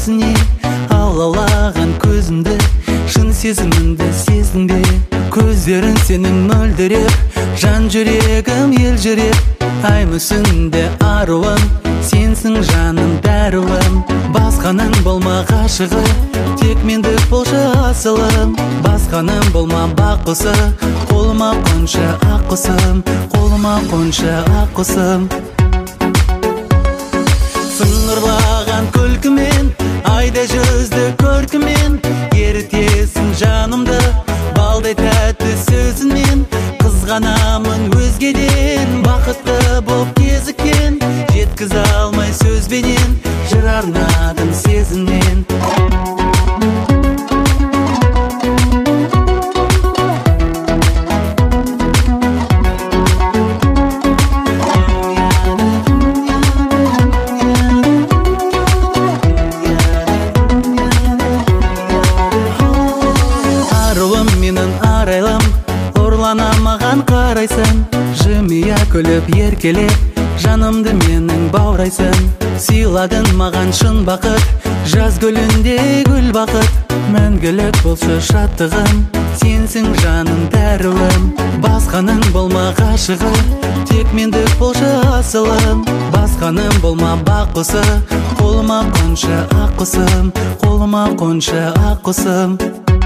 өзіне, алаулаған көзімді, шын сезімімді сездің бе? Көздерің сенің мөлдіреп, жан жүрегім елжіреп, ай мүсінде аруым, сенсің жаным дәруім. Басқаның болма ғашығы, тек мендік болшы асылым. Басқаның болма бақұсы, қолыма қоншы ақ құсым, қолыма қоншы ақ құсым. Сыңғырлаған күлкімен, айда жүзді көркімен, ерітесің жанымды балдай тәтті сөзінмен. Қызғанамын өзгеден, бақытты боп кезіккен, жеткізе алмай сөзбенен, жыр арнадым сезімнен. Аруым менің арайлым, ұрлана маған қарайсың, жымия күліп еркелеп, жанымды менің баурайсың. Сыйладың маған шын бақыт, жаз гүлінде гүл бақыт, мәңгілік болшы шаттығым, сенсің жаным дәруім. Басқаның болма ғашығы, тек мендік болшы асылым. Басқаның болма бақұсы, қолыма қоншы ақ құсым, қолыма қоншы ақ құсым.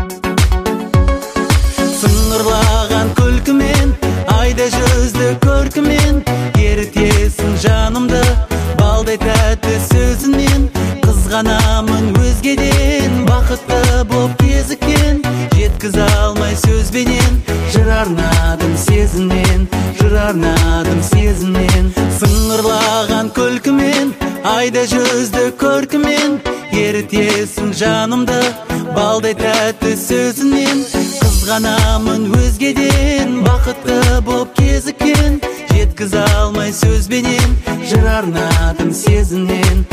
Сыңғырлаған күлкімен, айда жүзді көркімен, ерітесің жанымды балдай тәтті сөзінмен. Қызғанамын өзгеден, бақытты боп кезіккен, жеткізе алмай сөзбенен, жыр арнадым сезімнен, жыр арнадым сезімнен. Сыңғырлаған күлкімен, айда жүзді көркімен, ерітесің жанымды балдай тәтті сөзінмен. Қызғанамын өзгеден, бақытты боп кезіккен, жеткізе алмай сөзбенен, жыр арнадым сезімнен.